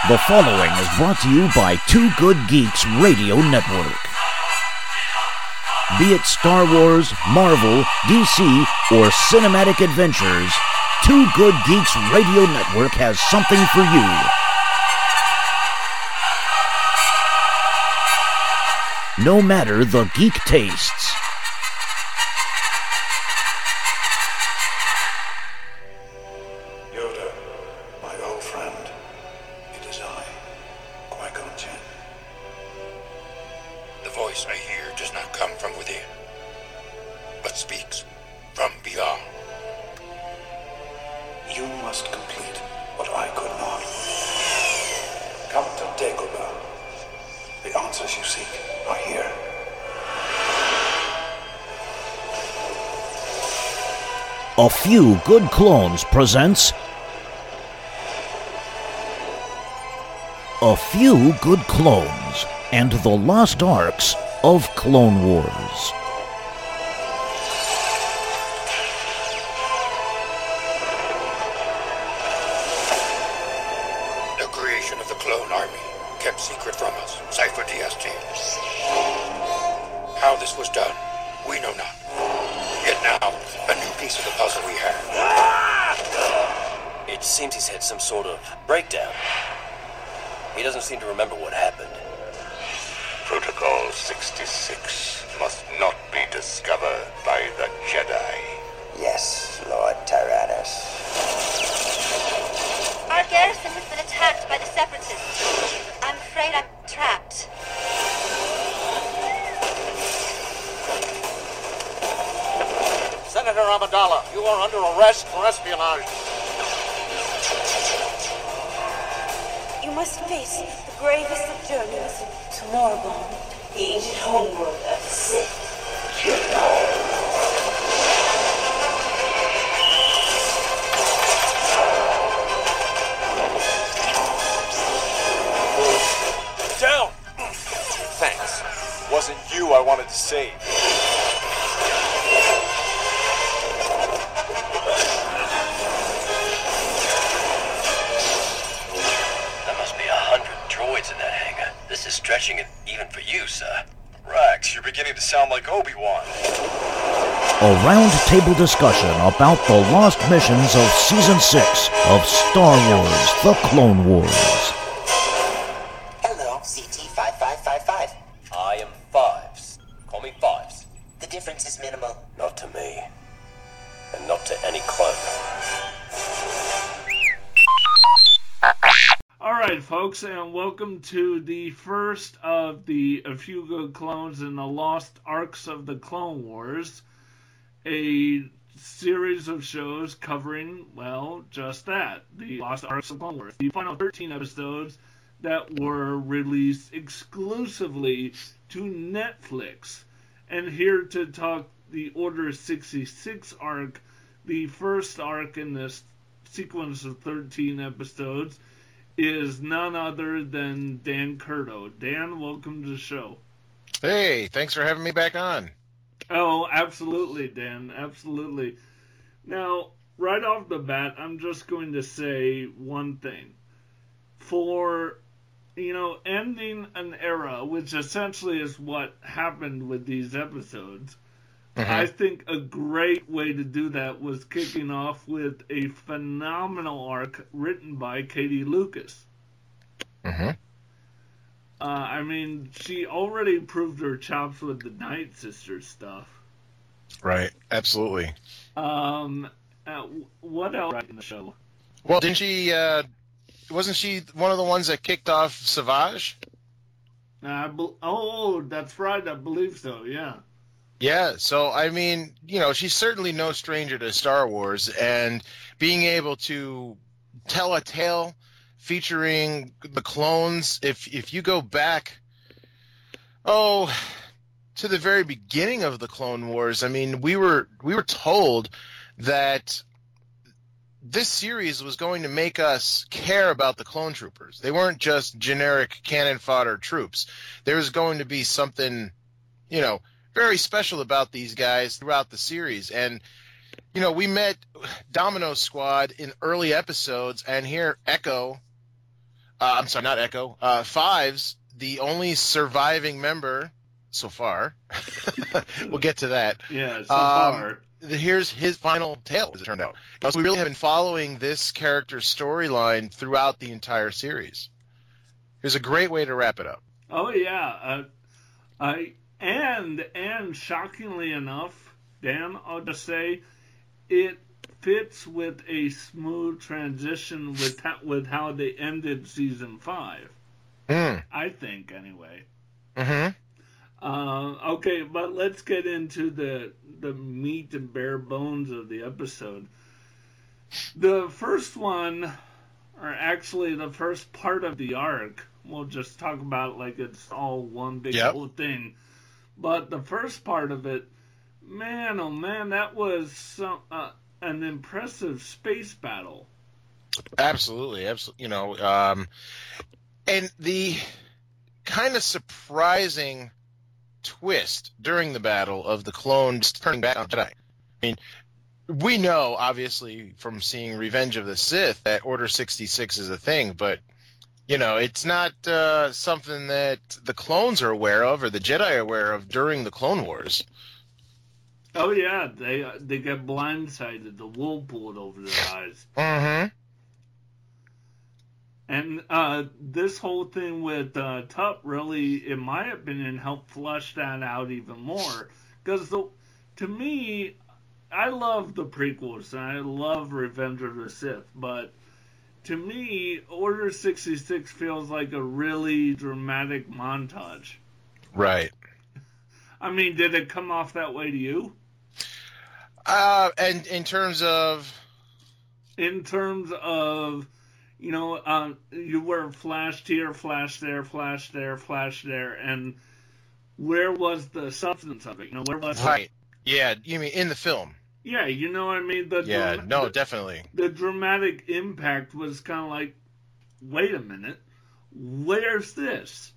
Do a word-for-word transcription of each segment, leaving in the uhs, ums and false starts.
The following is brought to you by Two Good Geeks Radio Network. Be it Star Wars, Marvel, D C, or cinematic adventures, Two Good Geeks Radio Network has something for you. No matter the geek tastes. Yoda, my old friend, it is I, Qui-Gon Jinn. The voice I hear does not come from within, but speaks from beyond. You must complete what I could not. Come to Dagobah. The answers you seek are here. A Few Good Clones presents A Few Good Clones and the Lost Arcs of Clone Wars. The creation of the clone army, kept secret from us, Cypher D S T. How this was done, we know not. Yet now, a new piece of the puzzle we have. It seems he's had some sort of breakdown. He doesn't seem to remember what happened. Protocol sixty-six must not be discovered by the Jedi. Yes, Lord Tyrannus. Our garrison has been attacked by the Separatists. I'm afraid I'm trapped. Senator Amidala, you are under arrest for espionage. You must face the gravest of journeys to Moribond, the ancient homeworld of the Sith. Down! Thanks. Wasn't you I wanted to save. There must be a hundred droids in that hangar. This is stretching it even for you, sir. Rex, you're beginning to sound like Obi-Wan. A round-table discussion about the lost missions of Season six of Star Wars The Clone Wars. Hello, C T five five five five. I am Fives. Call me Fives. The difference is minimal. Not to me. And not to any clone. Alright, folks, and welcome to the first of the A Few Good Clones and the Lost Arcs of the Clone Wars, a series of shows covering, well, just that, the Lost Arcs of Clone Wars. The final thirteen episodes that were released exclusively to Netflix. And here to talk the Order sixty-six arc, the first arc in this sequence of thirteen episodes, is none other than Dan Curto. Dan, welcome to the show. Hey, thanks for having me back on. Oh, absolutely, Dan, absolutely. Now, right off the bat, I'm just going to say one thing. For, you know, ending an era, which essentially is what happened with these episodes, Mm-hmm. I think a great way to do that was kicking off with a phenomenal arc written by Katie Lucas. Mm-hmm. Uh, I mean, she already proved her chops with the Night Sisters stuff. Right, absolutely. Um, uh, what else in the show? Well, didn't she, uh, wasn't she one of the ones that kicked off Savage? Uh, be- oh, that's right, I believe so, yeah. Yeah, so, I mean, you know, she's certainly no stranger to Star Wars, and being able to tell a tale featuring the clones, if if you go back, oh, to the very beginning of the Clone Wars, I mean, we were we were told that this series was going to make us care about the clone troopers. They weren't just generic cannon fodder troops. There was going to be something, you know, very special about these guys throughout the series. And, you know, we met Domino Squad in early episodes, and here Echo Uh, I'm sorry, not Echo. Uh, Fives, the only surviving member so far. We'll get to that. Yeah, so um, far. Here's his final tale, as it turned out. So we really have been following this character's storyline throughout the entire series. Here's a great way to wrap it up. Oh yeah, uh, I and and shockingly enough, Dan, I'll just say, it fits with a smooth transition with ha- with how they ended season five. Mm. I think, anyway. Mm-hmm. Uh, okay, but let's get into the the meat and bare bones of the episode. The first one, or actually the first part of the arc, we'll just talk about it like it's all one big Yep. whole thing. But the first part of it, man, oh man, that was some, uh, an impressive space battle. Absolutely, absolutely. You know, um, and the kind of surprising twist during the battle of the clones turning back on Jedi. I mean, we know, obviously, from seeing Revenge of the Sith that Order sixty-six is a thing, but, you know, it's not uh, something that the clones are aware of or the Jedi are aware of during the Clone Wars. Oh yeah, they uh, they get blindsided. The wool pulled over their eyes. Mm-hmm. And uh, this whole thing with uh, Tup really, in my opinion, helped flush that out even more. Because to me, I love the prequels and I love Revenge of the Sith, but to me, Order sixty-six feels like a really dramatic montage. Right. I mean, did it come off that way to you? Uh, and in terms of... In terms of... You know, um, you were flashed here, flashed there, flashed there, flashed there, and where was the substance of it? You know, where was Right. The... Yeah, you mean in the film? Yeah, you know what I mean? The yeah, dram- no, the, definitely. The dramatic impact was kind of like, wait a minute, where's this?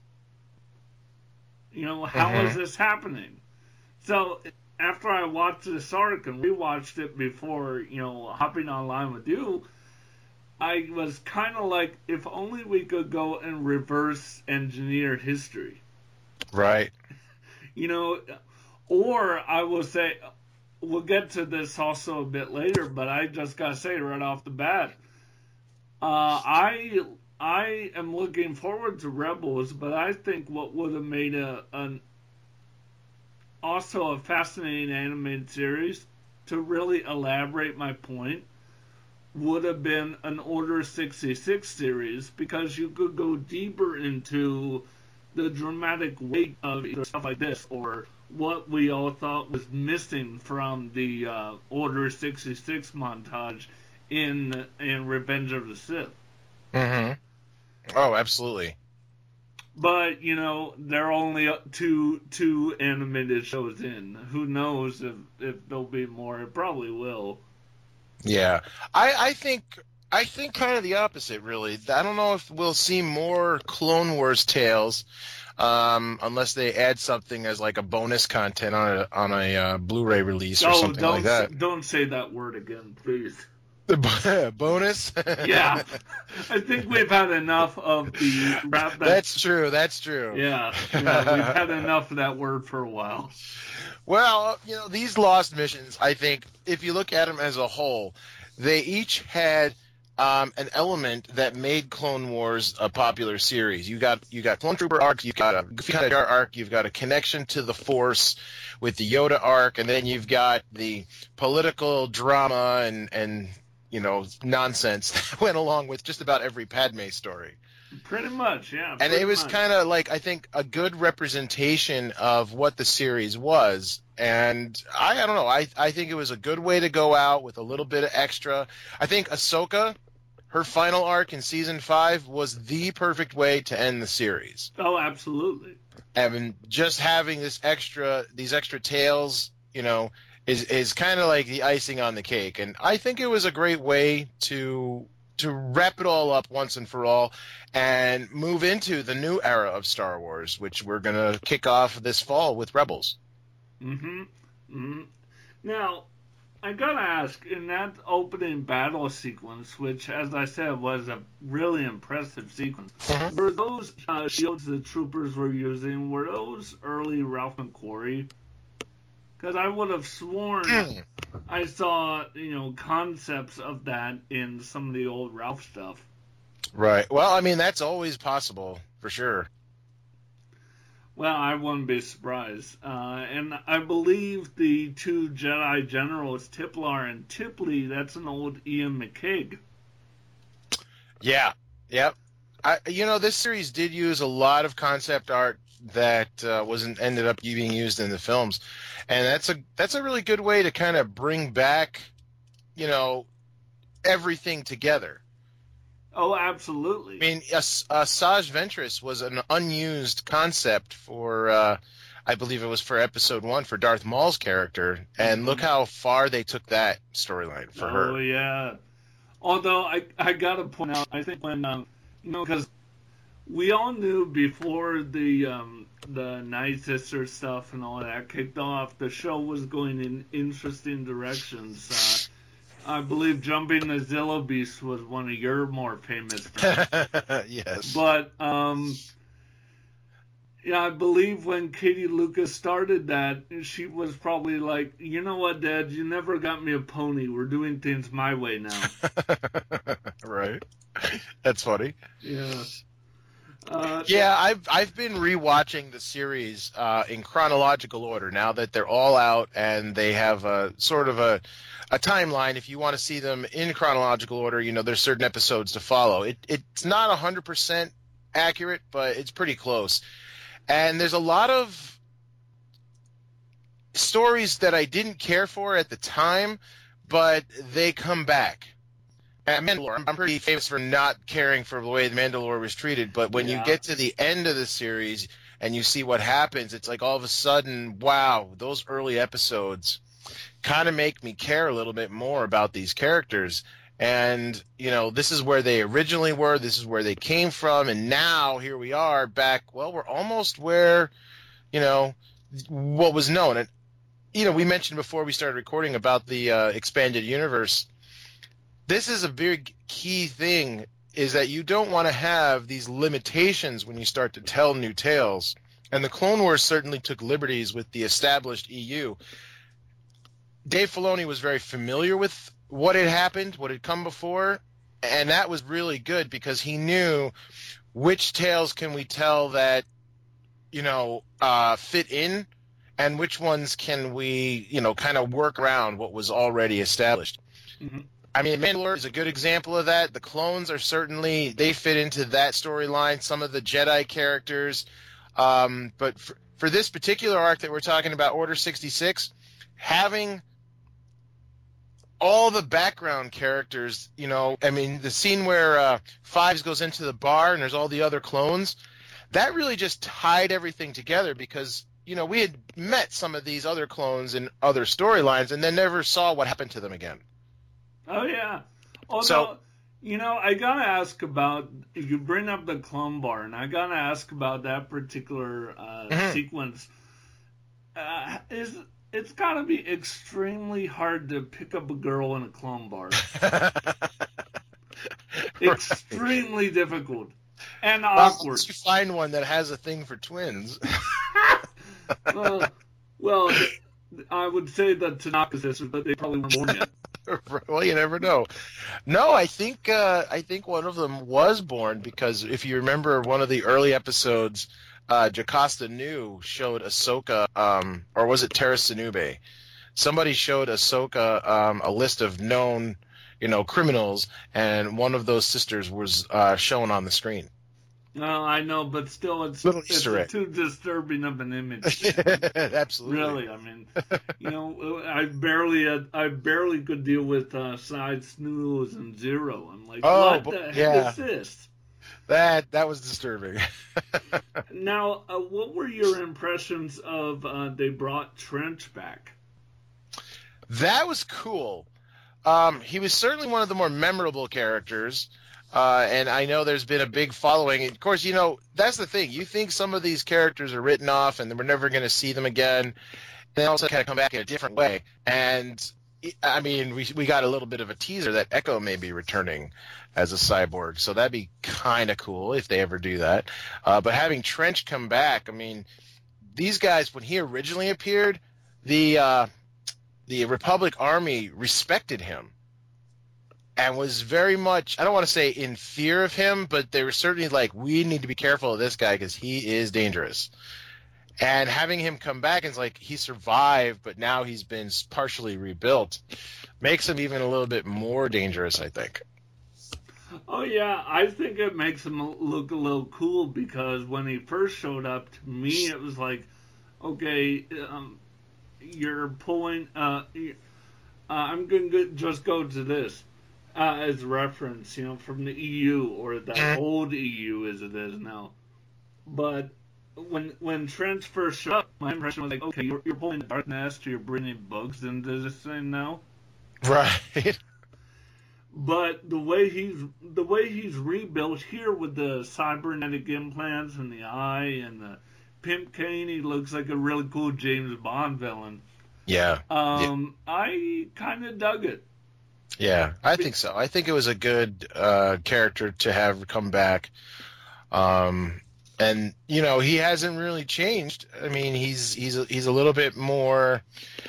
You know, how mm-hmm. is this happening? So, after I watched this arc and rewatched it before, you know, hopping online with you, I was kind of like, if only we could go and reverse engineer history. Right. You know, or I will say, we'll get to this also a bit later, but I just got to say right off the bat, uh, I I am looking forward to Rebels, but I think what would have made a an also a fascinating animated series to really elaborate my point would have been an Order sixty-six series, because you could go deeper into the dramatic weight of either stuff like this or what we all thought was missing from the uh, Order sixty-six montage in in Revenge of the Sith. Mm-hmm. Oh, absolutely. But, you know, there are only two two animated shows in. Who knows if, if there'll be more? It probably will. Yeah, I, I think I think kind of the opposite, really. I don't know if we'll see more Clone Wars tales, um, unless they add something as like a bonus content on a on a uh, Blu-ray release or oh, something don't like that. Say, don't say that word again, please. Bonus? Yeah, I think we've had enough of the rap. That, that's true. That's true. Yeah, yeah, we've had enough of that word for a while. Well, you know, these Lost missions, I think, if you look at them as a whole, they each had um, an element that made Clone Wars a popular series. You got you got Clone Trooper arc, you've got a Goofy Kind of Jar arc, you've got a connection to the Force with the Yoda arc, and then you've got the political drama and and you know nonsense that went along with just about every Padme story. Pretty much, yeah. And it was much. kind of like, I think, a good representation of what the series was. And I, I don't know, I, I think it was a good way to go out with a little bit of extra. I think Ahsoka, her final arc in season five, was the perfect way to end the series. Oh, absolutely. And just having this extra, these extra tales, you know, is is kind of like the icing on the cake. And I think it was a great way to to wrap it all up once and for all and move into the new era of Star Wars, which we're going to kick off this fall with Rebels. Mm-hmm. Mm-hmm. Now, I gotta ask, in that opening battle sequence, which, as I said, was a really impressive sequence, Mhm. were those uh, shields the troopers were using, were those early Ralph McQuarrie? Because I would have sworn I saw, you know, concepts of that in some of the old Ralph stuff. Right. Well, I mean, that's always possible, for sure. Well, I wouldn't be surprised. Uh, and I believe the two Jedi generals, Tiplar and Tipley, that's an old Ian McKaig. Yeah. Yep. I, you know, this series did use a lot of concept art that uh, wasn't ended up being used in the films, and that's a that's a really good way to kind of bring back, you know, everything together. Oh, absolutely. I mean, uh, uh, Saj Ventress was an unused concept for, uh, I believe it was for episode one for Darth Maul's character, and Mm-hmm. look how far they took that storyline for oh, her. Oh, yeah. Although, I, I gotta point out, I think when, um, you know, because we all knew before the, um, the Night Sister stuff and all that kicked off, the show was going in interesting directions. Uh, I believe Jumping the Zillo Beast was one of your more famous films. Yes. But, um, yeah, I believe when Katie Lucas started that, she was probably like, you know what, Dad, you never got me a pony. We're doing things my way now. Right. That's funny. Yeah. Uh, Yeah, I've I've been rewatching the series uh, in chronological order now that they're all out and they have a sort of a a timeline. If you want to see them in chronological order, you know, there's certain episodes to follow. It it's not one hundred percent accurate, but it's pretty close. And there's a lot of stories that I didn't care for at the time, but they come back. And Mandalore, I'm pretty famous for not caring for the way the Mandalore was treated, but when Yeah. you get to the end of the series and you see what happens, it's like all of a sudden, wow, those early episodes kind of make me care a little bit more about these characters. And, you know, this is where they originally were, this is where they came from, and now here we are back, well, we're almost where, you know, what was known. And, you know, we mentioned before we started recording about the uh, expanded universe. This is a big key thing, is that you don't want to have these limitations when you start to tell new tales. And the Clone Wars certainly took liberties with the established E U. Dave Filoni was very familiar with what had happened, what had come before, and that was really good because he knew which tales can we tell that, you know, uh, fit in, and which ones can we, you know, kind of work around what was already established. Mm-hmm. I mean, Mandalore is a good example of that. The clones are certainly, they fit into that storyline, some of the Jedi characters. Um, but for, for this particular arc that we're talking about, Order sixty-six, having all the background characters, you know, I mean, the scene where uh, Fives goes into the bar and there's all the other clones, that really just tied everything together because, you know, we had met some of these other clones in other storylines and then never saw what happened to them again. Oh, yeah. Although, So- you know, I gotta ask about, you bring up the clone bar, and I gotta ask about that particular uh, Mhm. sequence. Uh, is It's gotta be extremely hard to pick up a girl in a clone bar. Extremely difficult. And Well, awkward. unless you find one that has a thing for twins. uh, well, I would say the Tanaka sisters, but they probably weren't born yet. Well, you never know. No, I think uh, I think one of them was born because if you remember one of the early episodes, uh, Jocasta Nu showed Ahsoka, um, or was it Tara Sinube? Somebody showed Ahsoka um, a list of known, you know, criminals, and one of those sisters was uh, shown on the screen. No, I know, but still, it's, Little it's Easter egg. too disturbing of an image. Absolutely. Really, I mean, you know, I barely, had, I barely could deal with uh, side snooze and zero. I'm like, Oh, what but- the heck yeah. is this? That that was disturbing. Now, uh, what were your impressions of uh, they brought Trench back? That was cool. Um, he was certainly one of the more memorable characters, uh, and I know there's been a big following. Of course, you know, that's the thing. You think some of these characters are written off and we're never going to see them again. They also kind of come back in a different way. And I mean, we we got a little bit of a teaser that Echo may be returning as a cyborg, so that'd be kind of cool if they ever do that. Uh, but having Trench come back, I mean, these guys, when he originally appeared, the uh, the Republic Army respected him and was very much, I don't want to say in fear of him, but they were certainly like, we need to be careful of this guy because he is dangerous. And having him come back, it's like he survived, but now he's been partially rebuilt, makes him even a little bit more dangerous, I think. Oh, yeah, I think it makes him look a little cool because when he first showed up, to me, it was like, okay, um, you're pulling, uh, uh, I'm going to just go to this uh, as reference, you know, from the E U, or the old E U as it is now. But when when Trench first showed up, my impression was like, okay, you're, you're pulling the Dark Nest, you're bringing bugs into this thing now. Right. But the way he's the way he's rebuilt here with the cybernetic implants and the eye and the pimp cane, he looks like a really cool James Bond villain. Yeah. Um, yeah. I kind of dug it. Yeah, I think so. I think it was a good uh, character to have come back. Um, and you know, he hasn't really changed. I mean, he's he's a, he's a little bit more.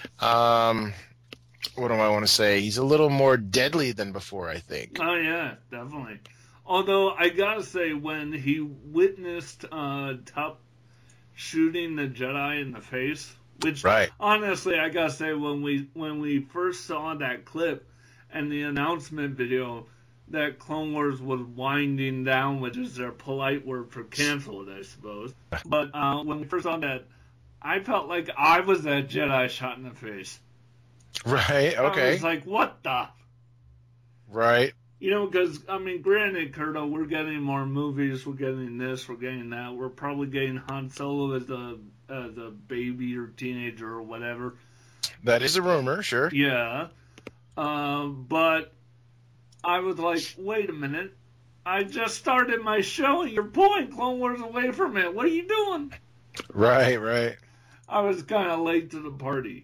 Um, what do I want to say? He's a little more deadly than before, I think. Oh yeah, definitely. Although I gotta say, when he witnessed uh, Tup shooting the Jedi in the face, which right. honestly, I gotta say, when we when we first saw that clip and the announcement video that Clone Wars was winding down, which is their polite word for canceled, I suppose. But uh, when we first saw that, I felt like I was that Jedi shot in the face. Right, okay. I was like, what the? Right. You know, because, I mean, granted, Kurto, we're getting more movies, we're getting this, we're getting that. We're probably getting Han Solo as a, as a baby or teenager or whatever. That is a rumor, sure. Yeah. Uh, but I was like, wait a minute. I just started my show and you're pulling Clone Wars away from it. What are you doing? Right, right. I was kind of late to the party.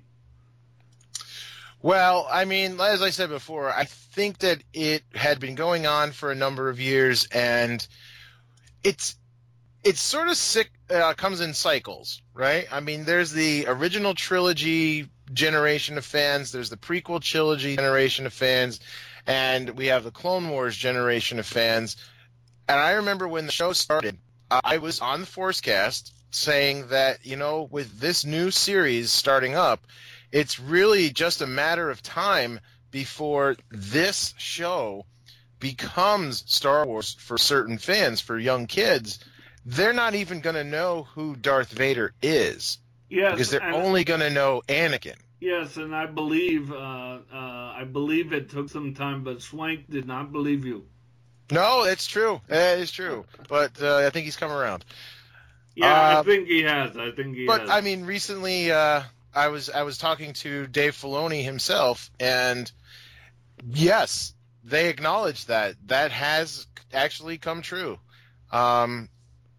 Well, I mean, as I said before, I think that it had been going on for a number of years, and it's it's sort of sick. Uh, comes in cycles, right? I mean, there's the original trilogy generation of fans, there's the prequel trilogy generation of fans, and we have the Clone Wars generation of fans. And I remember when the show started, I was on the Forcecast saying that, you know, with this new series starting up, it's really just a matter of time before this show becomes Star Wars for certain fans, for young kids. They're not even going to know who Darth Vader is. Yes, because they're only going to know Anakin. Yes, and I believe uh, uh, I believe it took some time, but Swank did not believe you. No, it's true. It is true. But uh, I think he's come around. Yeah, uh, I think he has. I think he but, has. But, I mean, recently... Uh, I was I was talking to Dave Filoni himself, and yes, they acknowledged that that has actually come true. Um,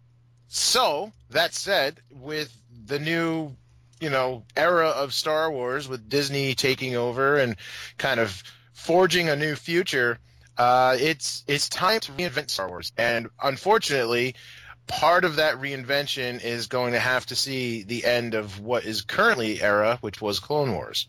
so that said, with the new, you know, era of Star Wars, with Disney taking over and kind of forging a new future, uh, it's it's time to reinvent Star Wars, and unfortunately, part of that reinvention is going to have to see the end of what is currently era, which was Clone Wars.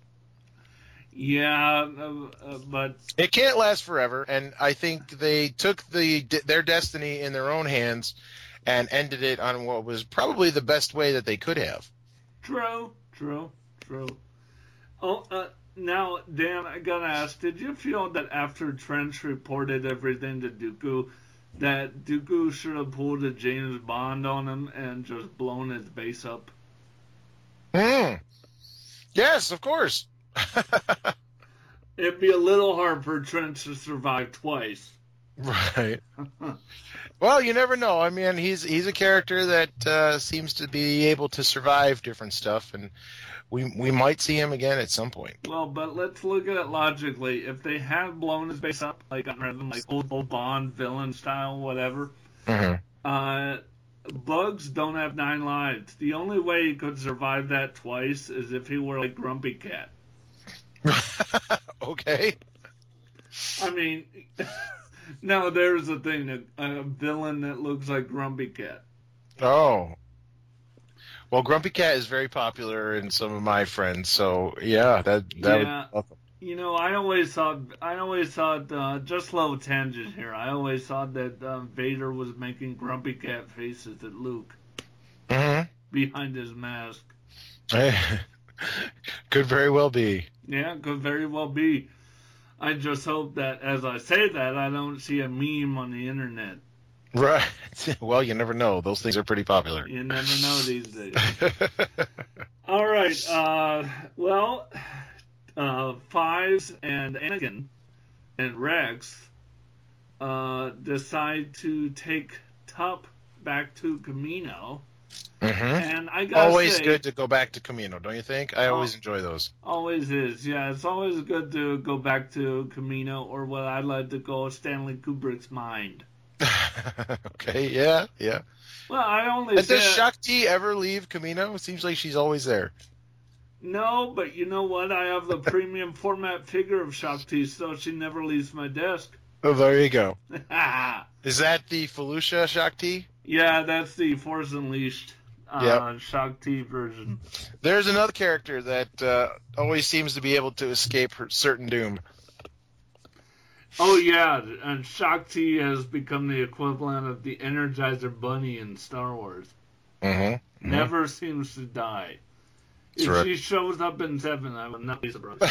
Yeah, uh, uh, but it can't last forever, and I think they took the their destiny in their own hands and ended it on what was probably the best way that they could have. True, true, true. Oh, uh, now, Dan, I gotta ask, did you feel that after Trench reported everything to Dooku, that Dooku should have pulled a James Bond on him and just blown his base up? Hmm. Yes, of course. It'd be a little hard for Trench to survive twice. Right. Well, you never know. I mean, he's he's a character that uh, seems to be able to survive different stuff, and we we might see him again at some point. Well, but let's look at it logically. If they have blown his base up, like like old, old Bond villain style, whatever, mm-hmm. uh, Bugs don't have nine lives. The only way he could survive that twice is if he were like Grumpy Cat. Okay. I mean, now there's a thing, that a villain that looks like Grumpy Cat. Oh. Well, Grumpy Cat is very popular in some of my friends, so yeah, that that Yeah. would. You know, I always thought, I always thought, uh, just a little tangent here. I always thought that uh, Vader was making Grumpy Cat faces at Luke Mm-hmm. behind his mask. Could very well be. Yeah, could very well be. I just hope that as I say that, I don't see a meme on the internet. Right. Well, you never know. Those things are pretty popular. You never know these days. All right. Uh, well, uh, Fives and Anakin and Rex uh, decide to take Tup back to Kamino. Mm-hmm. And I gotta Always say, good to go back to Kamino, don't you think? I always Oh. enjoy those. Always is, yeah. It's always good to go back to Kamino, or what I like to call Stanley Kubrick's mind. Okay, yeah, yeah. Well, I only And say does Shakti ever leave Kamino? It seems like she's always there. no, but you know what? I have the premium format figure of Shakti, so she never leaves my desk. Oh, there you go. yeah, Is that the Felucia Shakti? that's the Force Unleashed uh, Shakti version. There's another character that uh, always seems to be able to escape her certain doom. Oh yeah, and Shakti has become the equivalent of the Energizer Bunny in Star Wars. Mm-hmm. Never seems to die. That's If right. she shows up in seven, I would not be surprised.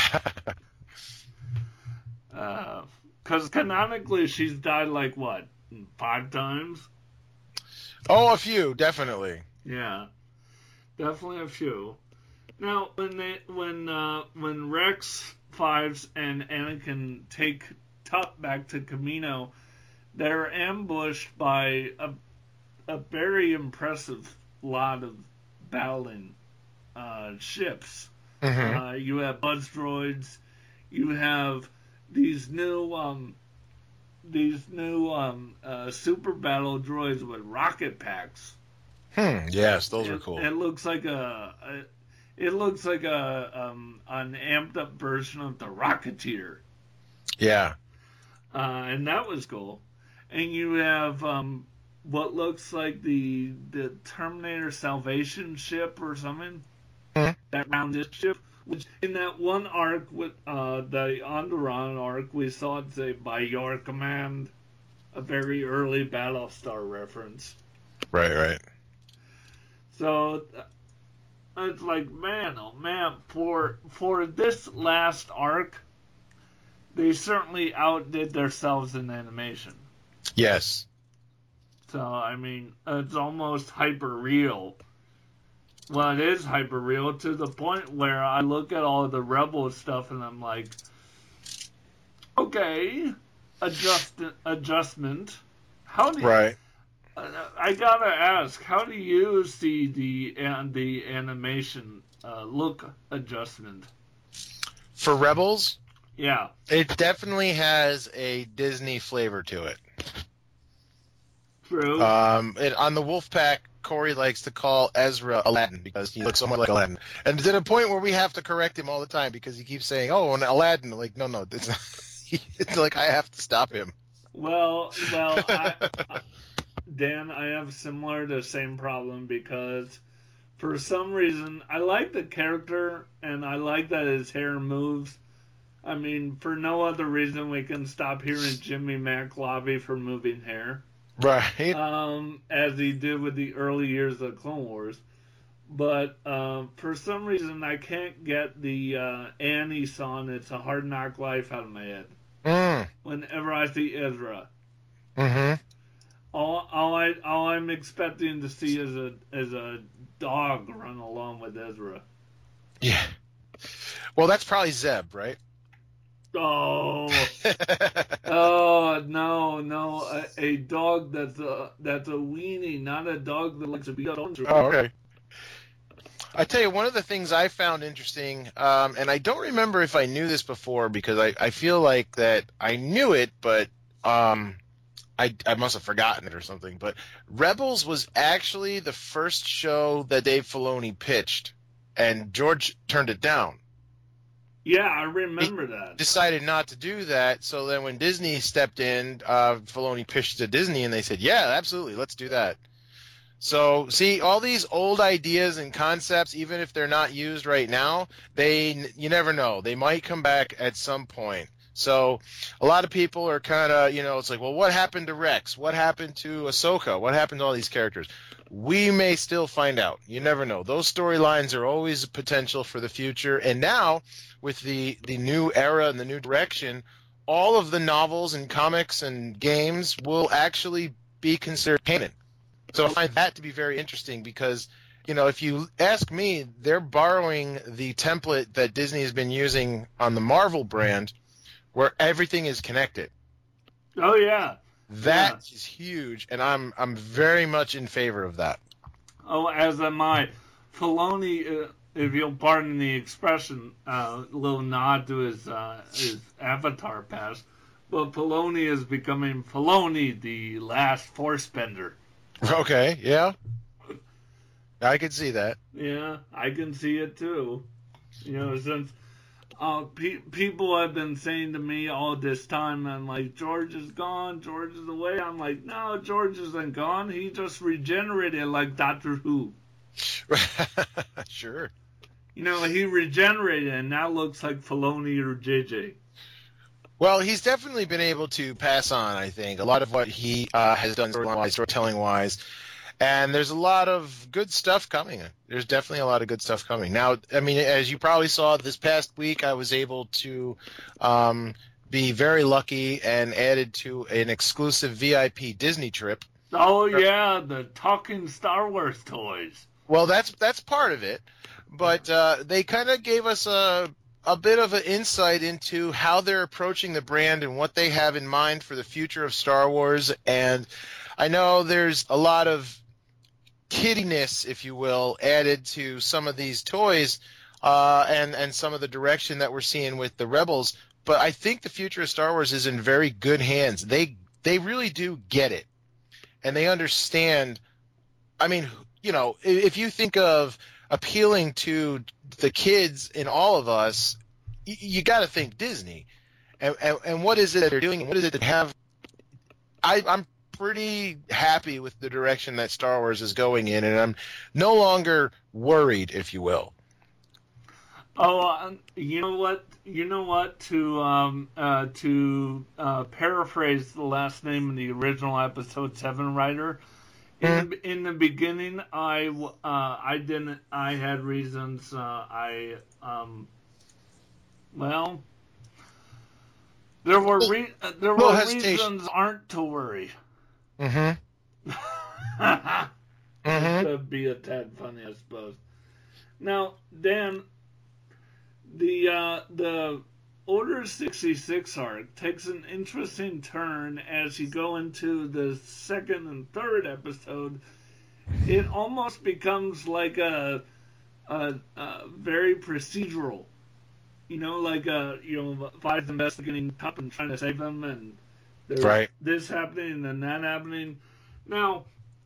Because uh, canonically, she's died like what, five times? Oh, a few, definitely. Yeah, definitely a few. Now, when they, when uh, when Rex, Fives, and Anakin take Tup back to Kamino, they're ambushed by a a very impressive lot of battling uh, ships. Mm-hmm. Uh, you have buzz droids. You have these new um, these new um, uh, super battle droids with rocket packs. Hmm. Yes, those it, are cool. It looks like a, a it looks like a um, an amped up version of the Rocketeer, Yeah. uh, and that was cool. And you have um, what looks like the the Terminator Salvation ship or something. Hmm. That rounded ship. Which in that one arc with uh, the Onderon arc, we saw it say "by your command," a very early Battlestar reference. Right, right. So uh, it's like, man, oh man, for for this last arc, they certainly outdid themselves in animation. Yes. So I mean, it's almost hyper real. Well, it is hyper real to the point where I look at all the Rebel stuff and I'm like, okay, adjust adjustment. How do you, Right. uh, I gotta ask, how do you see the and the animation uh, look adjustment? For Rebels, Yeah, it definitely has a Disney flavor to it. true. Um, it, on the Wolfpack, Corey likes to call Ezra Aladdin because he looks so much like Aladdin, and to the point where we have to correct him all the time because he keeps saying, "Oh, an Aladdin." Like, no, no, it's, not, it's like I have to stop him. Well, well, I, I- Dan, I have similar the same problem because for some reason I like the character and I like that his hair moves. I mean, for no other reason we can stop hearing Jimmy McLovy for moving hair, Right. um, as he did with the early years of Clone Wars. But um, for some reason I can't get the uh, Annie song "It's a Hard Knock Life" out of my head. Mm. Whenever I see Ezra. Mm-hmm. All, all I all I'm expecting to see is a is a dog run along with Ezra. Yeah. Well, that's probably Zeb, right? Oh, oh no, no, a, a dog that's a that's a weenie, not a dog that likes to be on. Oh, okay. I tell you, one of the things I found interesting, um, and I don't remember if I knew this before because I, I feel like that I knew it, but um, I, I must have forgotten it or something. But Rebels was actually the first show that Dave Filoni pitched, and George turned it down. Yeah, I remember that. Decided not to do that, so then when Disney stepped in, uh, Filoni pitched to Disney, and they said, yeah, absolutely, let's do that. So, see, all these old ideas and concepts, even if they're not used right now, they you never know. They might come back at some point. So a lot of people are kind of, you know, it's like, well, what happened to Rex? What happened to Ahsoka? What happened to all these characters? We may still find out. You never know. Those storylines are always a potential for the future. And now, with the, the new era and the new direction, all of the novels and comics and games will actually be considered canon. So I find that to be very interesting because, you know, if you ask me, they're borrowing the template that Disney has been using on the Marvel brand where everything is connected. Oh, yeah. That yeah. is huge, and I'm I'm very much in favor of that. Oh, as am I. Filoni, uh, if you'll pardon the expression, a uh, little nod to his, uh, his Avatar pass, but Filoni is becoming Filoni, the last force bender. Okay, yeah. I can see that. Yeah, I can see it too. You know, since uh, pe- people have been saying to me all this time, I'm like, George is gone, George is away. I'm like, no, George isn't gone. He just regenerated like Doctor Who. Sure. You know, he regenerated and now looks like Filoni or J J. Well, he's definitely been able to pass on, I think, a lot of what he uh, has done storyline-wise, storytelling-wise. And there's a lot of good stuff coming. There's definitely a lot of good stuff coming. Now, I mean, as you probably saw this past week, I was able to um, be very lucky and added to an exclusive V I P Disney trip. Oh, yeah, the talking Star Wars toys. Well, that's that's part of it. But uh, they kind of gave us a... a bit of an insight into how they're approaching the brand and what they have in mind for the future of Star Wars. And I know there's a lot of kiddiness, if you will, added to some of these toys uh, and, and some of the direction that we're seeing with the Rebels. But I think the future of Star Wars is in very good hands. They they really do get it. And they understand. I mean, you know, if you think of appealing to the kids in all of us, you, you got to think Disney, and, and and what is it that they're doing? What is it that have? I, I'm pretty happy with the direction that Star Wars is going in, and I'm no longer worried, if you will. Oh, uh, you know what? You know what? To um uh to uh, paraphrase the last name in the original episode seven writer. In the, in the beginning, I, uh, I didn't, I had reasons, uh, I, um, well, there were, re- there were reasons aren't to worry. Mm-hmm. mm-hmm. That'd be a tad funny, I suppose. Now, Dan, the, uh, the Order sixty-six arc takes an interesting turn as you go into the second and third episode. It almost becomes like a, a, a very procedural, you know, like a, you know, Five's investigating Tup and trying to save them, and there's right. this happening and then that happening. Now,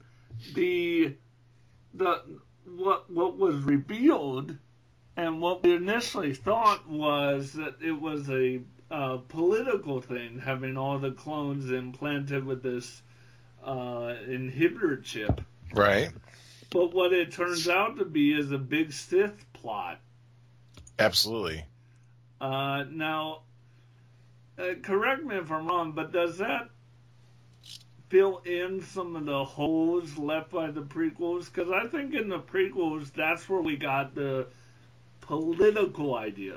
the the what what was revealed. And what we initially thought was that it was a uh, political thing, having all the clones implanted with this uh, inhibitor chip. Right. But what it turns out to be is a big Sith plot. Absolutely. Uh, now, uh, correct me if I'm wrong, but does that fill in some of the holes left by the prequels? Because I think in the prequels, that's where we got the political idea.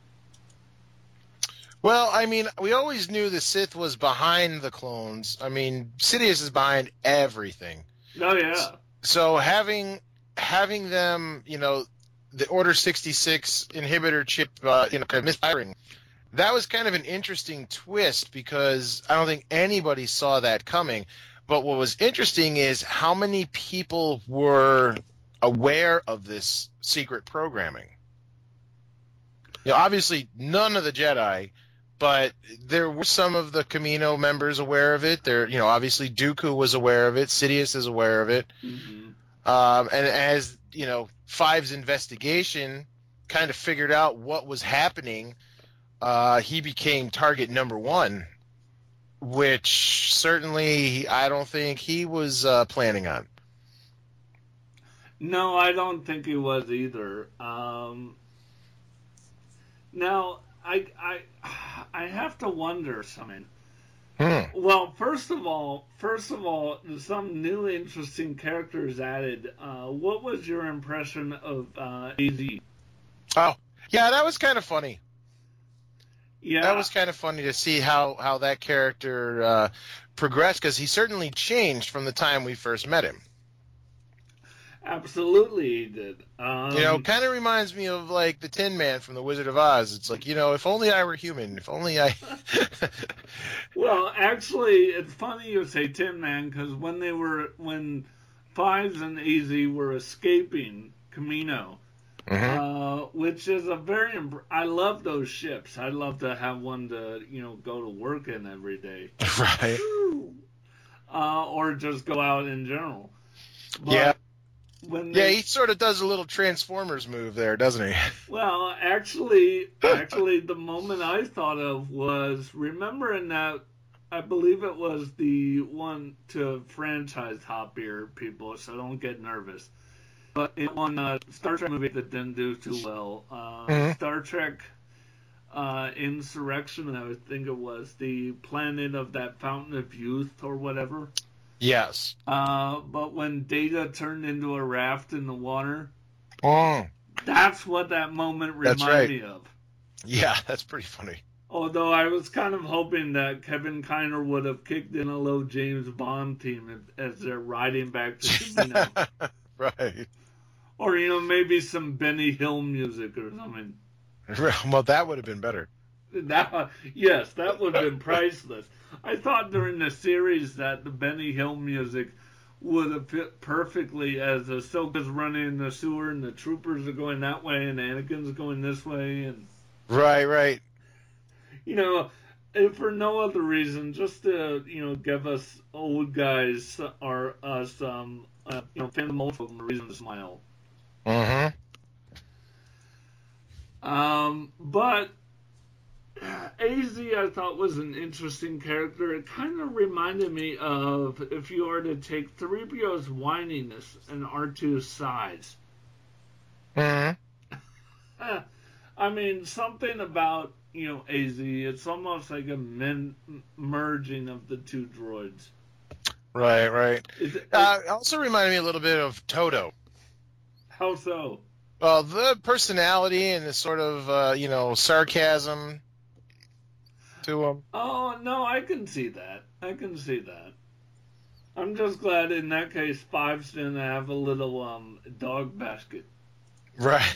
Well, I mean, we always knew the Sith was behind the clones. I mean, Sidious is behind everything. Oh yeah. So having having them, you know, the Order sixty-six inhibitor chip, uh, you know, kind of misfiring, that was kind of an interesting twist because I don't think anybody saw that coming. But what was interesting is how many people were aware of this secret programming. You know, obviously, none of the Jedi, but there were some of the Kamino members aware of it. There, you know, obviously Dooku was aware of it. Sidious is aware of it. Mm-hmm. Um, and as you know, Five's investigation kind of figured out what was happening, uh, he became target number one, which certainly I don't think he was uh, planning on. No, I don't think he was either. Um, now, I, I, I have to wonder something. Hmm. Well, first of all, first of all, some new interesting characters added. Uh, what was your impression of uh, A Z? Oh, yeah, that was kind of funny. Yeah, that was kind of funny to see how, how that character uh, progressed, because he certainly changed from the time we first met him. Absolutely, he did. Um, you know, kind of reminds me of like the Tin Man from The Wizard of Oz. It's like, you know, if only I were human. If only I. Well, actually, it's funny you say Tin Man, because when they were when Fives and A Z were escaping Camino, mm-hmm. uh, which is a very imp- I love those ships. I'd love to have one to you know go to work in every day, right? Uh, or just go out in general. But, yeah. When they, they, he sort of does a little Transformers move there, doesn't he? Well, actually, actually, the moment I thought of was, remember in that, I believe it was the one to franchise hop here, people, so don't get nervous. But in one uh, Star Trek movie that didn't do too well, uh, mm-hmm. Star Trek uh, Insurrection, I would think it was, the planet of that Fountain of Youth or whatever. Yes. Uh, but when Data turned into a raft in the water, oh. that's what that moment reminded right. me of. Yeah, that's pretty funny. Although I was kind of hoping that Kevin Kiner would have kicked in a little James Bond theme as they're riding back to Camino. Right. Or, you know, maybe some Benny Hill music or something. Well, that would have been better. That, yes, that would have been priceless. I thought during the series that the Benny Hill music would have fit perfectly as Ahsoka's running in the sewer and the troopers are going that way and Anakin's going this way. And Right, right. You know, if for no other reason, just to, you know, give us old guys or us, um, uh, you know, Phantom Oldfolk a reason to smile. Mm-hmm. Um, but A Z I thought was an interesting character. It kind of reminded me of if you were to take three P O's whininess and R two's size. Mm-hmm. I mean, something about, you know, A Z, it's almost like a men- merging of the two droids. Right, right. It, it, uh, it also reminded me a little bit of Toto. How so? Well, the personality and the sort of, uh, you know, sarcasm to him. Oh, no, I can see that. I can see that. I'm just glad in that case Fives didn't have a little um dog basket. Right.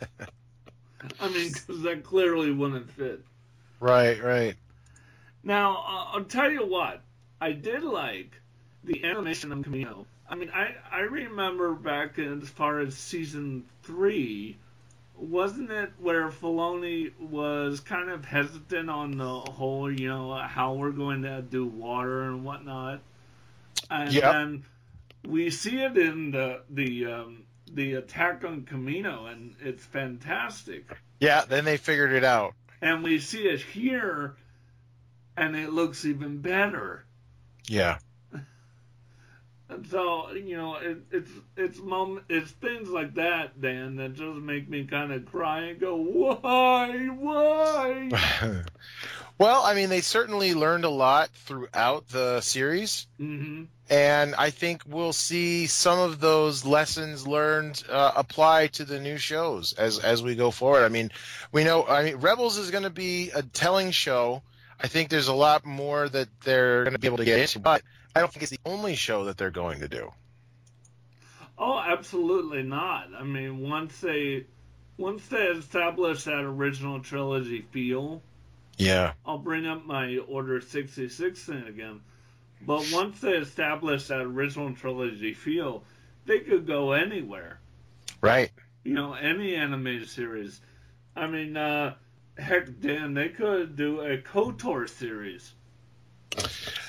I mean, because that clearly wouldn't fit. Right, right. Now, uh, I'll tell you what. I did like the animation of Camino. I mean, I, I remember back in, as far as season three, wasn't it where Filoni was kind of hesitant on the whole, you know, how we're going to do water and whatnot? And yep. then we see it in the the um, the attack on Camino, and it's fantastic. Yeah, then they figured it out. And we see it here, and it looks even better. Yeah. And so, you know, it, it's it's moment, it's things like that, Dan, that just make me kind of cry and go, why, why? Well, I mean, they certainly learned a lot throughout the series, mm-hmm. and I think we'll see some of those lessons learned uh, apply to the new shows as as we go forward. I mean, we know, I mean, Rebels is going to be a telling show. I think there's a lot more that they're going to be able to get into, but I don't think it's the only show that they're going to do. Oh, absolutely not. I mean, once they once they establish that original trilogy feel, yeah, I'll bring up my Order sixty-six thing again. But once they establish that original trilogy feel, they could go anywhere. Right. You know, any animated series. I mean, uh, heck, Dan, they could do a KOTOR series.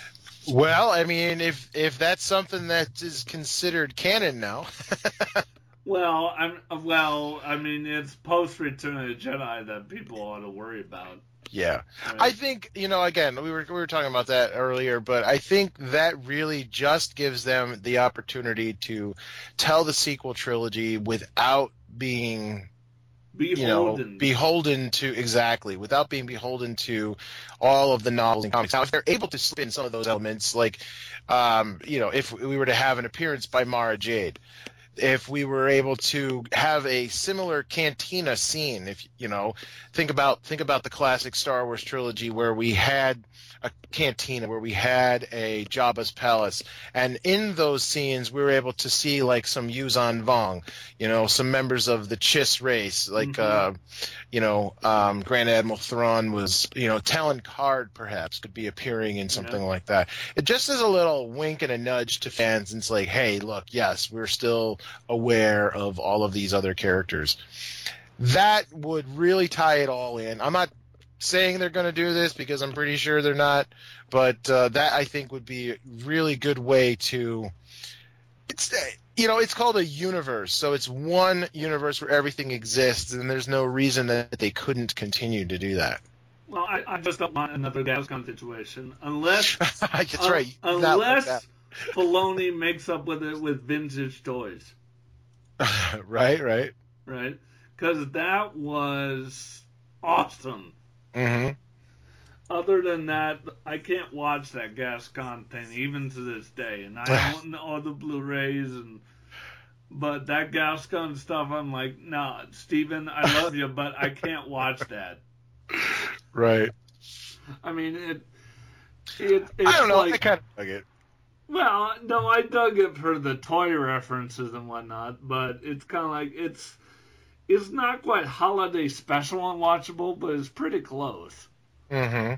Well, I mean, if if that's something that is considered canon now. Well, I'm well. I mean, it's post Return of the Jedi that people ought to worry about. Yeah, right? I think you know. Again, we were we were talking about that earlier, but I think that really just gives them the opportunity to tell the sequel trilogy without being beholden, you know, beholden to exactly without being beholden to all of the novels and comics. Now, if they're able to slip in some of those elements, like um, you know, if we were to have an appearance by Mara Jade. If we were able to have a similar cantina scene, if you know, think about think about the classic Star Wars trilogy where we had a cantina, where we had a Jabba's palace, and in those scenes we were able to see like some Yuuzhan Vong, you know, some members of the Chiss race, like mm-hmm. uh, you know, um, Grand Admiral Thrawn was, you know, Talon Card perhaps could be appearing in something yeah. like that. It just is a little wink and a nudge to fans, and it's like, hey, look, yes, we're still aware of all of these other characters. That would really tie it all in. I'm not saying they're going to do this because I'm pretty sure they're not, but uh, that I think would be a really good way to it's you know it's called a universe, so it's one universe where everything exists, and there's no reason that they couldn't continue to do that. Well, I, I just don't want another Gascon situation unless that's uh, right unless like Filoni makes up with it with vintage toys. right right right because that was awesome. Mm-hmm. Other than that, I can't watch that Gascon thing even to this day, and I own all the Blu-rays, and but that Gascon stuff, I'm like, nah, Steven, I love you, but I can't watch that. Right. I mean, it. it it's I don't know. like, I kind of dug it. Well, no, I dug it for the toy references and whatnot, but it's kind of like it's. It's not quite holiday special unwatchable, but it's pretty close. Mm-hmm.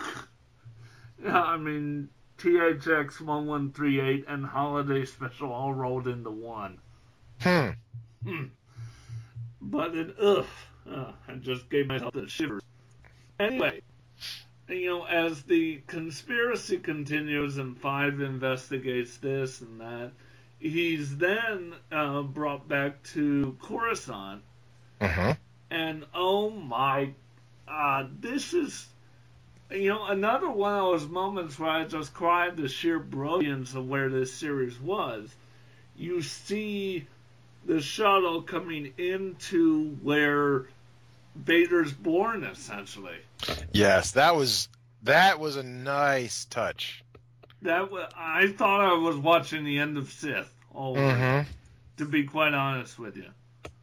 Yeah, I mean, T H X one one three eight and holiday special all rolled into one. Hmm. hmm. But it, ugh, uh, I just gave myself the shivers. Anyway, you know, as the conspiracy continues and Five investigates this and that, he's then uh, brought back to Coruscant. Uh-huh. And oh my, uh, this is, you know, another one of those moments where I just cried the sheer brilliance of where this series was. You see the shuttle coming into where Vader's born, essentially. Yes, that was that was a nice touch. That was, I thought I was watching the end of Sith, always, mm-hmm. to be quite honest with you.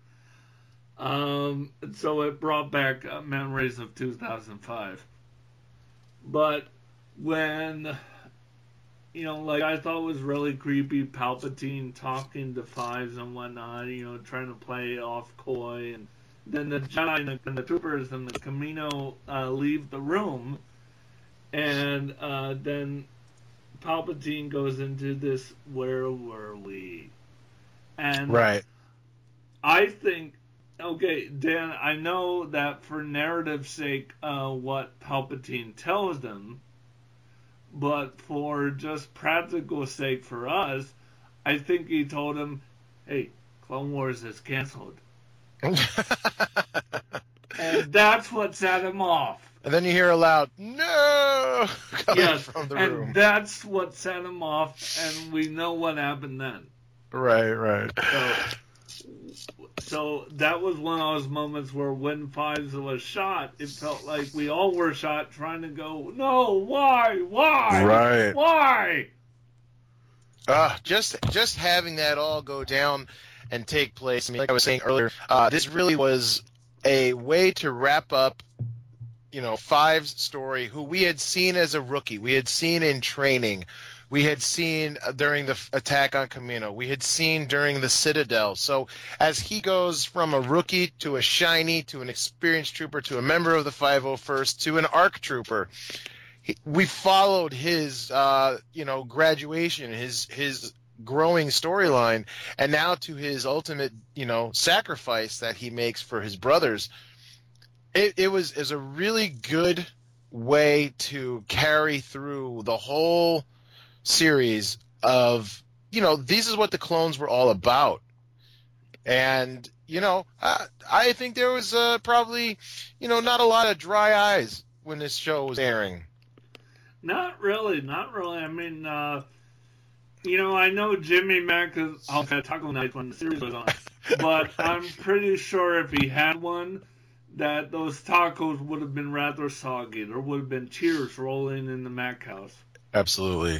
Um, so it brought back uh, memories of two thousand five. But when, you know, like I thought it was really creepy, Palpatine talking to Fives and whatnot, you know, trying to play off coy, and then the Jedi and the, and the troopers and the Camino uh, leave the room, and uh, then Palpatine goes into this, where were we? And right. I think, okay, Dan, I know that for narrative's sake, uh, what Palpatine tells them, but for just practical sake for us, I think he told him, hey, Clone Wars is canceled. And that's what set him off. And then you hear a loud, no, coming yes, from the and room. That's what set him off, and we know what happened then. Right, right. So, so that was one of those moments where when Fives was shot, it felt like we all were shot trying to go, no, why, why, right. why? Uh, just just having that all go down and take place. I mean, like I was saying earlier, uh, this really was a way to wrap up, you know, Five's story, who we had seen as a rookie. We had seen in training. We had seen during the attack on Kamino. We had seen during the Citadel. So as he goes from a rookie to a shiny to an experienced trooper to a member of the five oh first to an ARC trooper, he, we followed his, uh, you know, graduation, his his growing storyline, and now to his ultimate, you know, sacrifice that he makes for his brothers. It, it was is a really good way to carry through the whole series of, you know, this is what the clones were all about. And, you know, I, I think there was uh, probably, you know, not a lot of dry eyes when this show was airing. Not really, not really. I mean, uh, you know, I know Jimmy Mack is off at Taco Night when the series was on, but I'm pretty sure if he had one, that those tacos would have been rather soggy. There would have been tears rolling in the Mack house. Absolutely.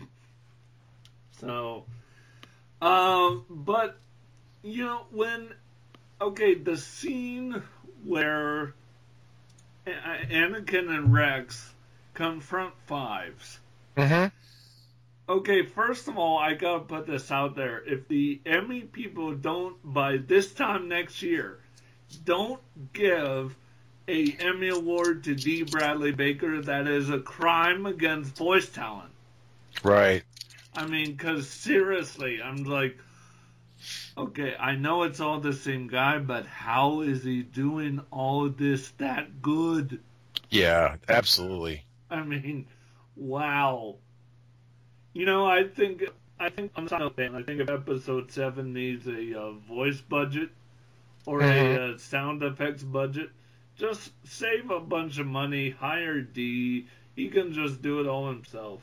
So, um, but, you know, when, okay, the scene where Anakin and Rex confront Fives. Mm-hmm. Okay, first of all, I gotta put this out there. If the Emmy people don't, by this time next year, don't give a Emmy award to D. Bradley Baker, that is a crime against voice talent. Right. I mean, because seriously, I'm like, okay, I know it's all the same guy, but how is he doing all of this that good? Yeah, absolutely. I mean, wow. You know, I think I think I'm not saying I think if episode seven needs a uh, voice budget or mm-hmm. a uh, sound effects budget, just save a bunch of money, hire D. He can just do it all himself.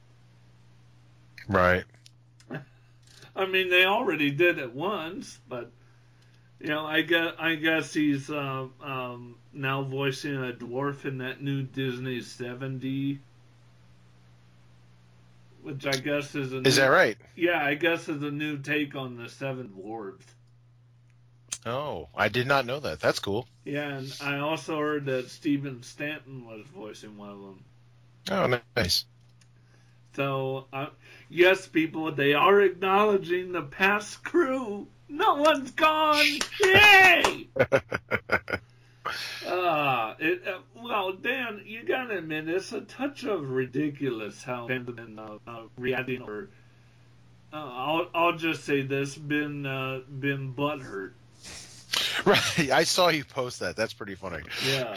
Right. I mean, they already did it once, but you know, I guess I guess he's uh, um, now voicing a dwarf in that new Disney seventy, which I guess is a new, is that right? Yeah, I guess is a new take on the Seven Dwarves. Oh, I did not know that. That's cool. Yeah, and I also heard that Stephen Stanton was voicing one of them. Oh, nice. So, uh, yes, people, they are acknowledging the past crew. No one's gone. Yay! uh, it, uh, well, Dan, you gotta admit, it's a touch of ridiculous how been uh, uh, reacting, or uh, I'll I'll just say this: been uh, been butthurt. Right, I saw you post that. That's pretty funny. Yeah.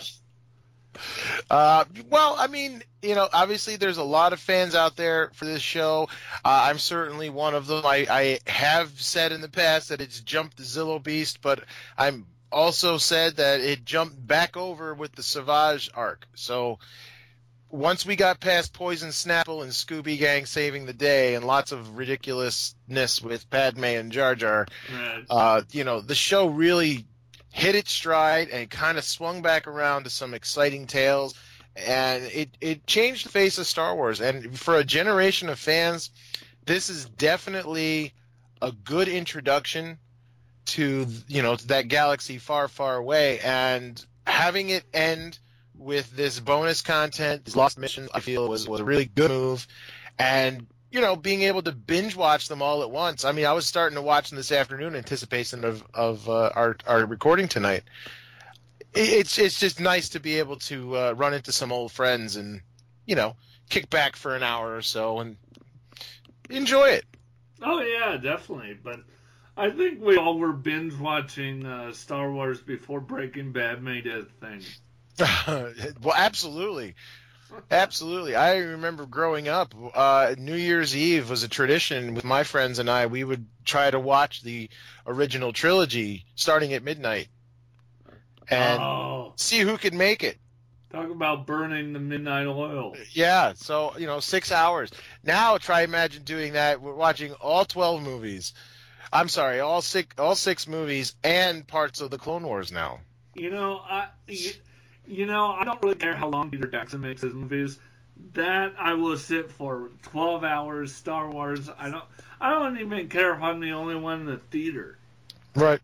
Uh, well, I mean, you know, obviously there's a lot of fans out there for this show. Uh, I'm certainly one of them. I, I have said in the past that it's jumped the Zillow Beast, but I'm also said that it jumped back over with the Savage arc. So once we got past Poison Snapple and Scooby Gang saving the day and lots of ridiculousness with Padme and Jar Jar, right. uh, you know, the show really hit its stride and kind of swung back around to some exciting tales, and it, it changed the face of Star Wars. And for a generation of fans, this is definitely a good introduction to, you know, to that galaxy far, far away. And having it end with this bonus content, these lost missions, I feel was, was a really good move. And you know, being able to binge watch them all at once. I mean, I was starting to watch them this afternoon in anticipation of, of uh, our, our recording tonight. It's it's just nice to be able to uh, run into some old friends and, you know, kick back for an hour or so and enjoy it. Oh, yeah, definitely. But I think we all were binge watching uh, Star Wars before Breaking Bad made it a thing. Well, absolutely. Absolutely. I remember growing up, uh, New Year's Eve was a tradition with my friends and I. We would try to watch the original trilogy starting at midnight and oh. see who could make it. Talk about burning the midnight oil. Yeah, so, you know, six hours. Now try imagine doing that. We're watching all twelve movies. I'm sorry, all six, all six movies and parts of the Clone Wars now. You know, I... You, You know, I don't really care how long Peter Jackson makes his movies. That I will sit for twelve hours. Star Wars. I don't. I don't even care if I'm the only one in the theater. Right.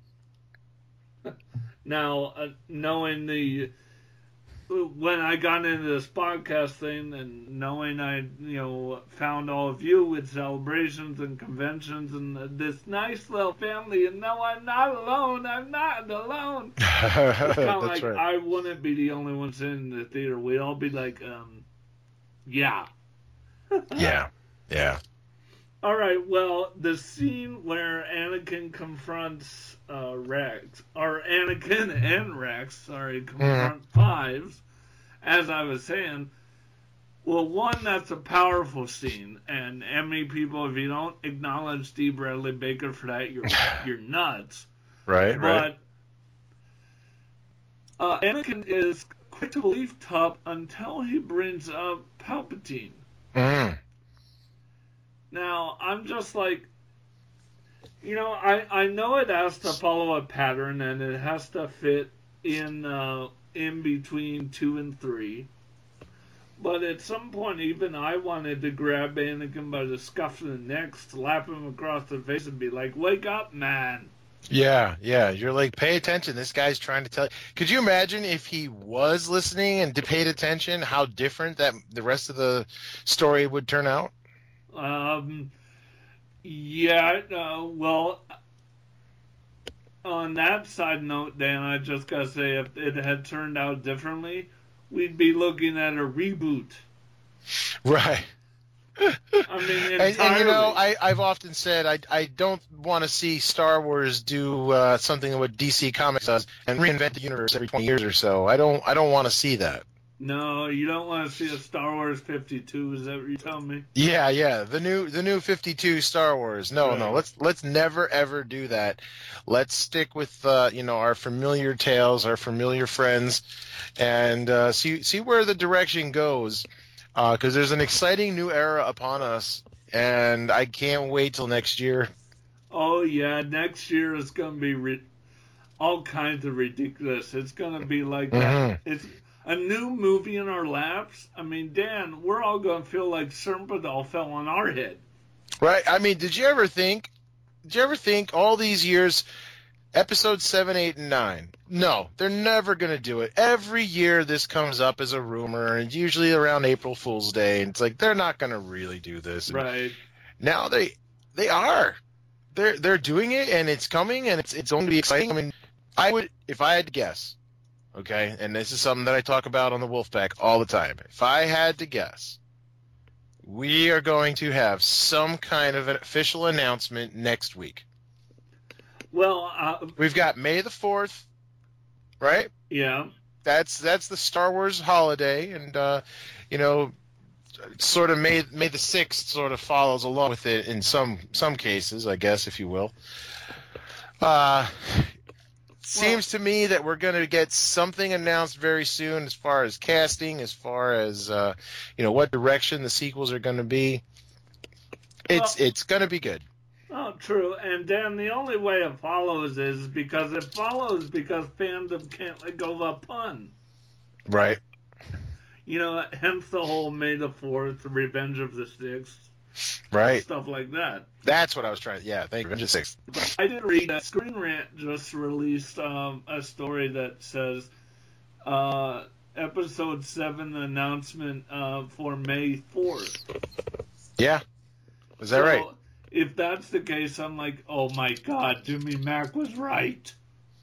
Now, uh, knowing the when I got into this podcast thing and knowing I, you know, found all of you with celebrations and conventions and uh, this nice little family, and no, I'm not alone. I'm not alone. It's kind of like right. I wouldn't be the only one sitting in the theater. We'd all be like, um, yeah. yeah, yeah. All right, well, the scene where Anakin confronts uh, Rex, or Anakin and Rex, sorry, confront mm-hmm. Fives, as I was saying, well, one, that's a powerful scene, and Emmy people, if you don't acknowledge D. Bradley Baker for that, you're you're nuts. Right, but, right. Uh, Anakin is quick to believe tough until he brings up Palpatine. Mm. Now, I'm just like, you know, I, I know it has to follow a pattern and it has to fit in uh, in between two and three. But at some point, even I wanted to grab Anakin by the scuff of the neck, slap him across the face, and be like, "Wake up, man!" Yeah, yeah. You're like, pay attention. This guy's trying to tell you. Could you imagine if he was listening and paid attention, how different that the rest of the story would turn out? Um, yeah, uh, well, on that side note, Dan, I just gotta say, if it had turned out differently, we'd be looking at a reboot. Right. I mean, and, and you know, I, I've often said I I don't want to see Star Wars do uh, something what D C Comics does and reinvent the universe every twenty years or so. I don't I don't want to see that. No, you don't want to see a Star Wars fifty-two. Is that what you're telling me? Yeah, yeah. The new the new fifty-two Star Wars. No, right. no. Let's let's never ever do that. Let's stick with uh, you know, our familiar tales, our familiar friends, and uh, see see where the direction goes. Because uh, there's an exciting new era upon us, and I can't wait till next year. Oh, yeah, next year is going to be re- all kinds of ridiculous. It's going to be like mm-hmm. that. It's a new movie in our laps. I mean, Dan, we're all going to feel like Serpadal fell on our head. Right. I mean, did you ever think, did you ever think all these years, episodes seven, eight, and nine, no, they're never going to do it. Every year this comes up as a rumor, and usually around April Fool's Day, and it's like, they're not going to really do this. And right. Now they they are. They're they're doing it, and it's coming, and it's it's going to be exciting. I mean, I would, if I had to guess, okay, and this is something that I talk about on the Wolfpack all the time. If I had to guess, we are going to have some kind of an official announcement next week. Well, uh, we've got May the fourth. Right? Yeah. That's that's the Star Wars holiday, and uh, you know, sort of May May the sixth sort of follows along with it in some some cases, I guess, if you will. Uh, seems well, to me that we're going to get something announced very soon as far as casting, as far as uh, you know, what direction the sequels are going to be. It's well, it's going to be good. Oh, true. And Dan, the only way it follows is because it follows because fandom can't let go of a pun. Right. You know, hence the whole May the fourth, Revenge of the Sixth. Right. Stuff like that. That's what I was trying to, yeah, thank you, Revenge of the Sixth. I did read that Screen Rant just released um, a story that says uh, Episode seven announcement uh, for May fourth. Yeah. Is that so, right? If that's the case, I'm like, oh my God, Jimmy Mack was right.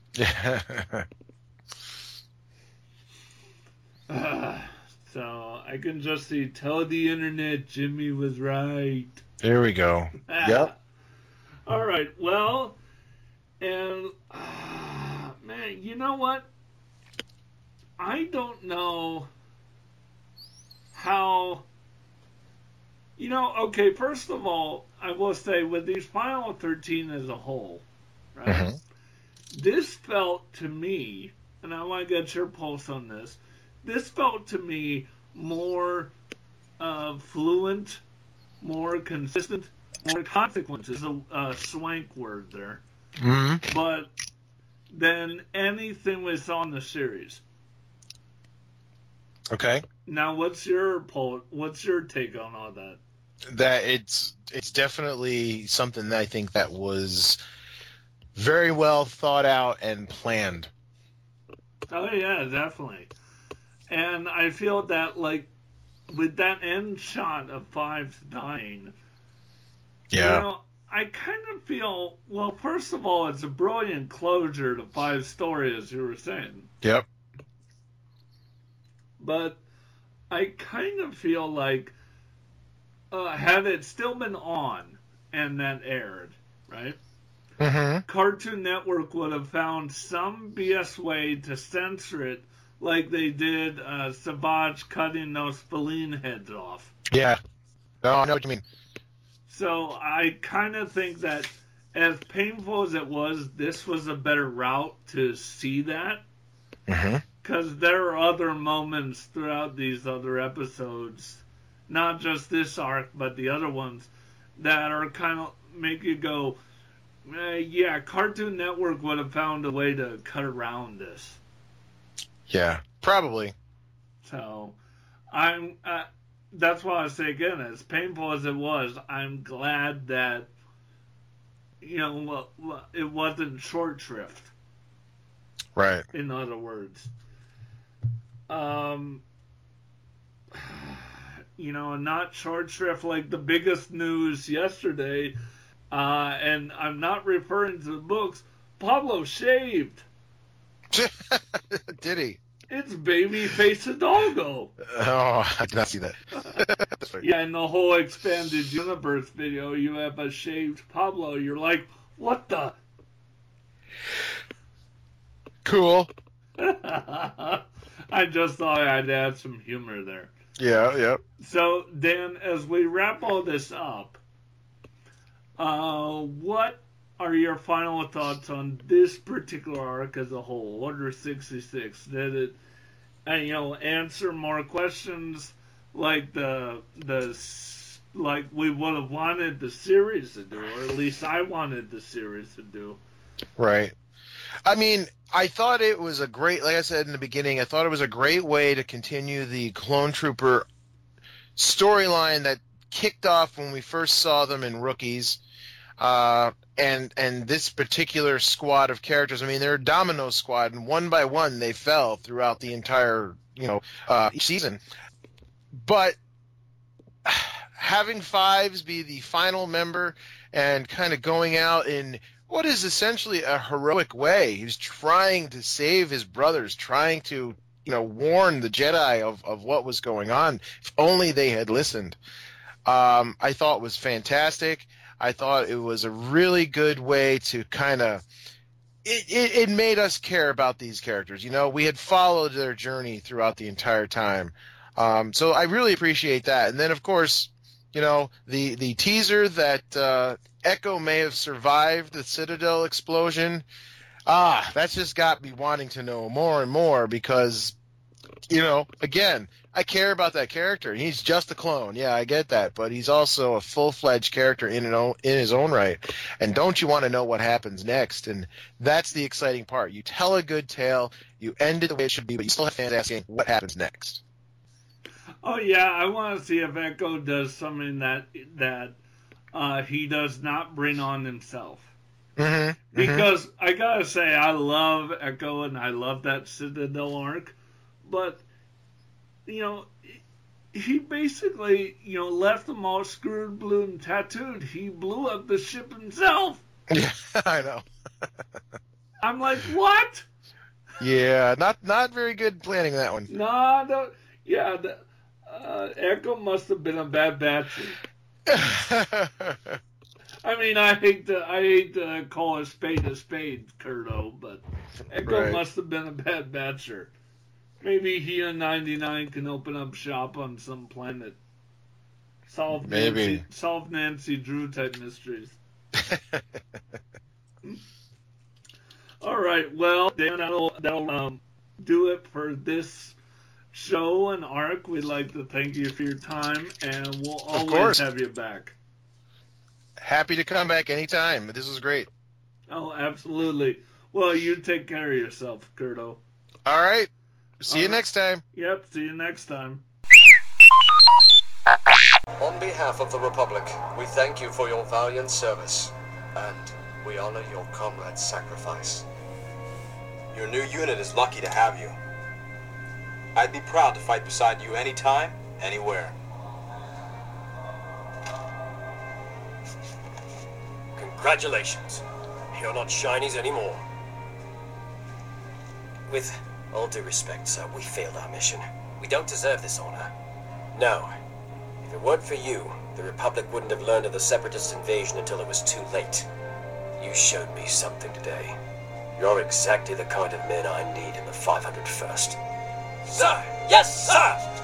uh, so I can just see, tell the internet Jimmy was right. There we go. Yep. All right. Well, and uh, man, you know what? I don't know how. You know, okay, first of all, I will say with these Final thirteen as a whole, right? Mm-hmm. This felt to me, and I want to get your pulse on this, this felt to me more uh, fluent, more consistent, more consequent is a uh, swank word there, mm-hmm. but than anything we saw in the series. Okay. Now, what's your pul- What's your take on all that? That it's it's definitely something that I think that was very well thought out and planned. Oh yeah, definitely. And I feel that like with that end shot of Fives dying, yeah, you know, I kind of feel well. First of all, it's a brilliant closure to Five's story, as you were saying. Yep. But I kind of feel like. Uh, had it still been on and that aired, right? Mm-hmm. Cartoon Network would have found some B S way to censor it like they did uh, Savage cutting those Feline heads off. Yeah. No, I know what you mean. So I kind of think that as painful as it was, this was a better route to see that. Mm-hmm. Because there are other moments throughout these other episodes, not just this arc, but the other ones, that are kind of make you go, eh, yeah, Cartoon Network would have found a way to cut around this. Yeah, probably. So, I'm. Uh, that's why I say again, as painful as it was, I'm glad that, you know, it wasn't short shrift. Right. In other words. Um, you know, not short shrift like the biggest news yesterday, uh, and I'm not referring to the books. Pablo shaved. Did he? It's Babyface Hidalgo. Oh, I did not see that. Yeah, in the whole expanded universe video, you have a shaved Pablo. You're like, what the? Cool. I just thought I'd add some humor there. Yeah, yeah. So, Dan, as we wrap all this up, uh, what are your final thoughts on this particular arc as a whole, Order sixty-six? Did it, uh, you know, answer more questions like the the like we would have wanted the series to do, or at least I wanted the series to do? Right. I mean, I thought it was a great, like I said in the beginning, I thought it was a great way to continue the Clone Trooper storyline that kicked off when we first saw them in Rookies. Uh, and and this particular squad of characters, I mean, they're a domino squad, and one by one they fell throughout the entire, you know, uh, each season. But having Fives be the final member and kind of going out in what is essentially a heroic way. He's trying to save his brothers, trying to, you know, warn the Jedi of, of what was going on. If only they had listened. Um, I thought was fantastic. I thought it was a really good way to kind of it, it, it made us care about these characters. You know, we had followed their journey throughout the entire time. Um, so I really appreciate that. And then, of course, you know, the, the teaser that uh, Echo may have survived the Citadel explosion, ah, that's just got me wanting to know more and more because, you know, again, I care about that character. He's just a clone. Yeah, I get that. But he's also a full-fledged character in, an own, in his own right. And don't you want to know what happens next? And that's the exciting part. You tell a good tale, you end it the way it should be, but you still have fans asking what happens next. Oh, yeah, I want to see if Echo does something that that uh, he does not bring on himself. Mm-hmm, because mm-hmm. I got to say, I love Echo and I love that Citadel arc. But, you know, he basically, you know, left them all screwed, blue, and tattooed. He blew up the ship himself. Yeah, I know. I'm like, what? Yeah, not not very good planning that one. No, no, yeah, the, uh, Echo must have been a bad batcher. I mean, I hate to I hate to call a spade a spade, Kurto, but Echo Right. must have been a bad batcher. Maybe he and ninety-nine can open up shop on some planet. Solve Maybe. Nancy, solve Nancy Drew type mysteries. All right, well, Dan, that'll, that'll um, do it for this show and arc. We'd like to thank you for your time, and we'll always course. have you back. Happy to come back anytime. This was great. Oh, absolutely. Well, you take care of yourself, Kurto. All right. See you Uh, next time. Yep, see you next time. On behalf of the Republic, we thank you for your valiant service, and we honor your comrade's sacrifice. Your new unit is lucky to have you. I'd be proud to fight beside you anytime, anywhere. Congratulations. You're not shinies anymore. With all due respect, sir, we failed our mission. We don't deserve this honor. No. If it weren't for you, the Republic wouldn't have learned of the Separatist invasion until it was too late. You showed me something today. You're exactly the kind of men I need in the five hundred first. Sir! Yes, sir!